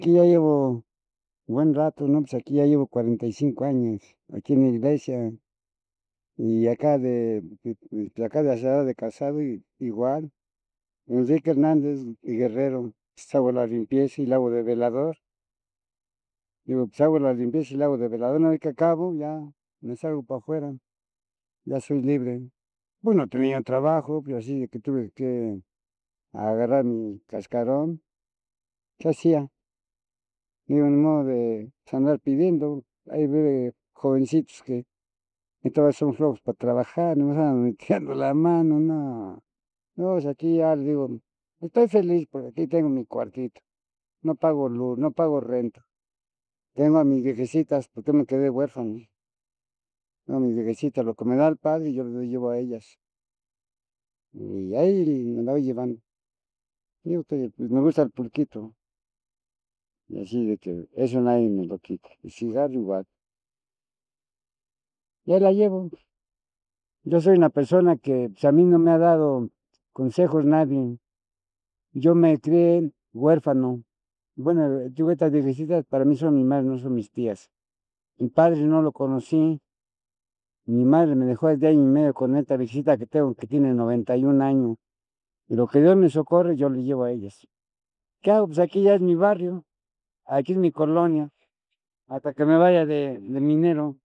Aquí ya llevo buen rato, ¿no? Pues aquí ya llevo 45 años, aquí en la iglesia, y acá de la ciudad de Casado, igual. Enrique Hernández y Guerrero, pues hago la limpieza y la hago de velador. Digo, pues hago la limpieza y la hago de velador, una vez que acabo, ya me salgo para afuera, ya soy libre. Bueno, tenía trabajo, pues así de que tuve que agarrar mi cascarón. ¿Qué hacía? Digo, en modo de pues, andar pidiendo. Hay jovencitos que todos son flojos para trabajar, no están metiendo la mano, no. No, pues aquí ya les digo, estoy feliz porque aquí tengo mi cuartito. No pago luz, no pago renta. Tengo a mis viejecitas porque me quedé huérfano. No, mis viejecitas, lo que me da el padre, yo les llevo a ellas. Y ahí me la voy llevando. Digo, pues, me gusta el pulquito. Y así de que eso nadie me lo quita. El cigarro igual. Y ahí la llevo. Yo soy una persona que pues, a mí no me ha dado consejos nadie. Yo me crié huérfano. Bueno, yo estas viejecitas para mí son mis madres, no son mis tías. Mi padre no lo conocí. Mi madre me dejó desde año y medio con esta viejecita que tengo, que tiene 91 años. Y lo que Dios me socorre, yo le llevo a ellas. ¿Qué hago? Pues aquí ya es mi barrio, aquí es mi colonia, hasta que me vaya de minero.